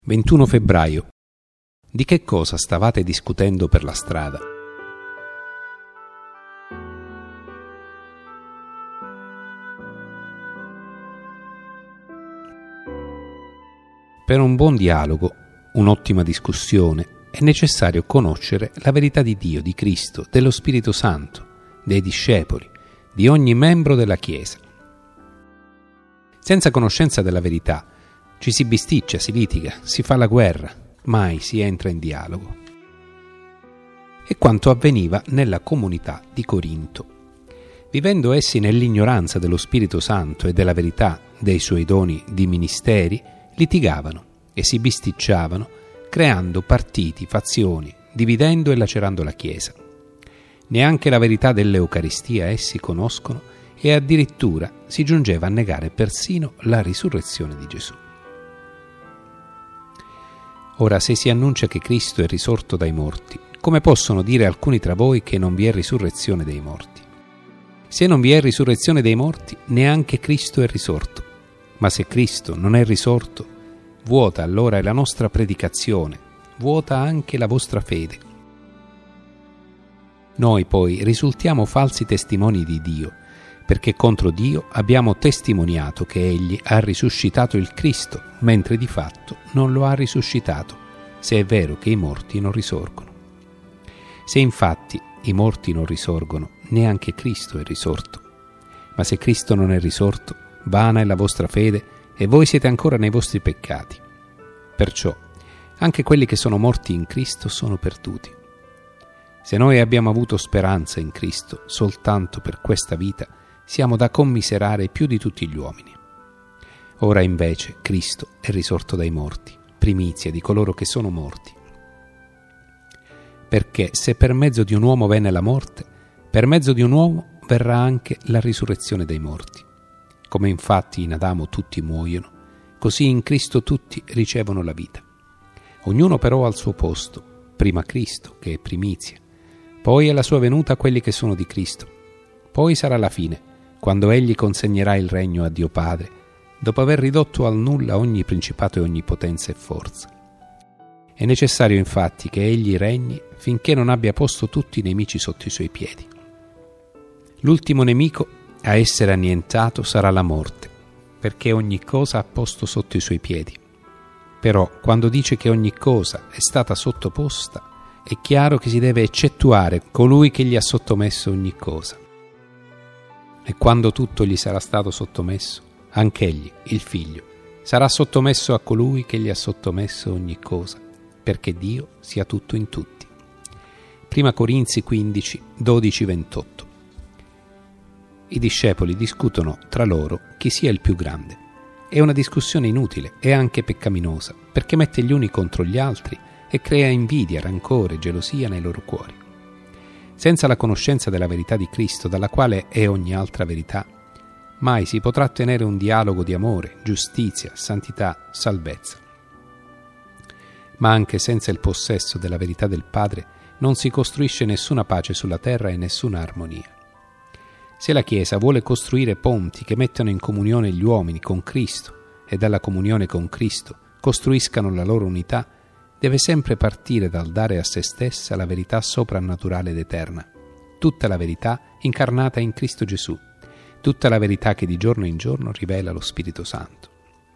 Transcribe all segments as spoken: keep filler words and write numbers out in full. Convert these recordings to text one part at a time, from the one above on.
ventuno febbraio. Di che cosa stavate discutendo per la strada? Per un buon dialogo, un'ottima discussione, è necessario conoscere la verità di Dio, di Cristo, dello Spirito Santo, dei discepoli, di ogni membro della Chiesa. Senza conoscenza della verità ci si bisticcia, si litiga, si fa la guerra, mai si entra in dialogo. È quanto avveniva nella comunità di Corinto. Vivendo essi nell'ignoranza dello Spirito Santo e della verità dei suoi doni di ministeri, litigavano e si bisticciavano, creando partiti, fazioni, dividendo e lacerando la Chiesa. Neanche la verità dell'Eucaristia essi conoscono e addirittura si giungeva a negare persino la risurrezione di Gesù. Ora, se si annuncia che Cristo è risorto dai morti, come possono dire alcuni tra voi che non vi è risurrezione dei morti? Se non vi è risurrezione dei morti, neanche Cristo è risorto. Ma se Cristo non è risorto, vuota allora è la nostra predicazione, vuota anche la vostra fede. Noi poi risultiamo falsi testimoni di Dio, perché contro Dio abbiamo testimoniato che Egli ha risuscitato il Cristo, mentre di fatto non lo ha risuscitato, se è vero che i morti non risorgono. Se infatti i morti non risorgono, neanche Cristo è risorto. Ma se Cristo non è risorto, vana è la vostra fede e voi siete ancora nei vostri peccati. Perciò anche quelli che sono morti in Cristo sono perduti. Se noi abbiamo avuto speranza in Cristo soltanto per questa vita, siamo da commiserare più di tutti gli uomini. Ora invece Cristo è risorto dai morti, primizia di coloro che sono morti. Perché se per mezzo di un uomo venne la morte, per mezzo di un uomo verrà anche la risurrezione dei morti. Come infatti in Adamo tutti muoiono, così in Cristo tutti ricevono la vita. Ognuno però al suo posto, prima Cristo, che è primizia, poi alla sua venuta quelli che sono di Cristo. Poi sarà la fine, quando Egli consegnerà il regno a Dio Padre, dopo aver ridotto al nulla ogni principato e ogni potenza e forza. È necessario infatti che Egli regni finché non abbia posto tutti i nemici sotto i suoi piedi. L'ultimo nemico a essere annientato sarà la morte, perché ogni cosa ha posto sotto i suoi piedi. Però quando dice che ogni cosa è stata sottoposta, è chiaro che si deve eccettuare colui che gli ha sottomesso ogni cosa. E quando tutto gli sarà stato sottomesso, anch'egli, il Figlio, sarà sottomesso a colui che gli ha sottomesso ogni cosa, perché Dio sia tutto in tutti. Prima Corinzi quindici, dodici ventotto. I discepoli discutono tra loro chi sia il più grande. È una discussione inutile e anche peccaminosa, perché mette gli uni contro gli altri e crea invidia, rancore, gelosia nei loro cuori. Senza la conoscenza della verità di Cristo, dalla quale è ogni altra verità, mai si potrà tenere un dialogo di amore, giustizia, santità, salvezza. Ma anche senza il possesso della verità del Padre non si costruisce nessuna pace sulla terra e nessuna armonia. Se la Chiesa vuole costruire ponti che mettano in comunione gli uomini con Cristo e dalla comunione con Cristo costruiscano la loro unità, deve sempre partire dal dare a se stessa la verità soprannaturale ed eterna, tutta la verità incarnata in Cristo Gesù, tutta la verità che di giorno in giorno rivela lo Spirito Santo.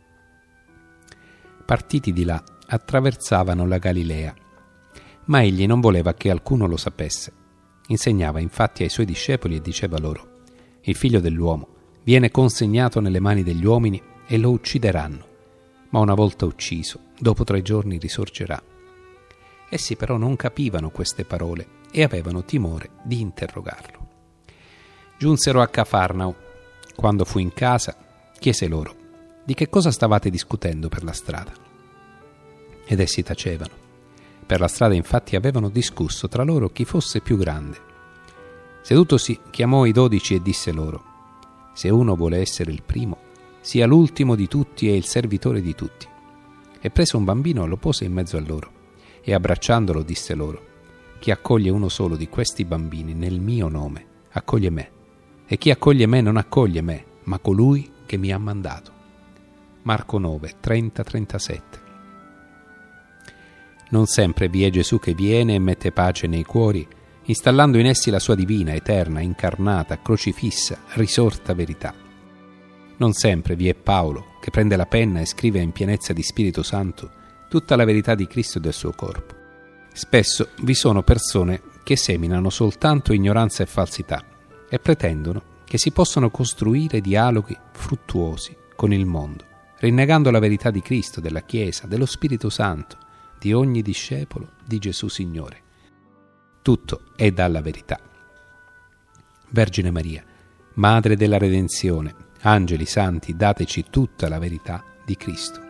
Partiti di là, attraversavano la Galilea, ma egli non voleva che alcuno lo sapesse. Insegnava infatti ai suoi discepoli e diceva loro: il Figlio dell'uomo viene consegnato nelle mani degli uomini e lo uccideranno, ma una volta ucciso, dopo tre giorni risorgerà. Essi però non capivano queste parole e avevano timore di interrogarlo. Giunsero a Cafarnao. Quando fu in casa, chiese loro: di che cosa stavate discutendo per la strada? Ed essi tacevano. Per la strada infatti avevano discusso tra loro chi fosse più grande. Sedutosi chiamò i dodici e disse loro: se uno vuole essere il primo, sia l'ultimo di tutti e il servitore di tutti. E preso un bambino lo pose in mezzo a loro e abbracciandolo disse loro: chi accoglie uno solo di questi bambini nel mio nome accoglie me, e chi accoglie me non accoglie me, ma colui che mi ha mandato. Marco nove, trenta trentasette. Non sempre vi è Gesù che viene e mette pace nei cuori, installando in essi la sua divina, eterna, incarnata, crocifissa, risorta verità. Non sempre vi è Paolo che prende la penna e scrive in pienezza di Spirito Santo tutta la verità di Cristo e del suo corpo. Spesso vi sono persone che seminano soltanto ignoranza e falsità e pretendono che si possano costruire dialoghi fruttuosi con il mondo, rinnegando la verità di Cristo, della Chiesa, dello Spirito Santo, di ogni discepolo di Gesù Signore. Tutto è dalla verità. Vergine Maria, Madre della Redenzione, angeli santi, dateci tutta la verità di Cristo.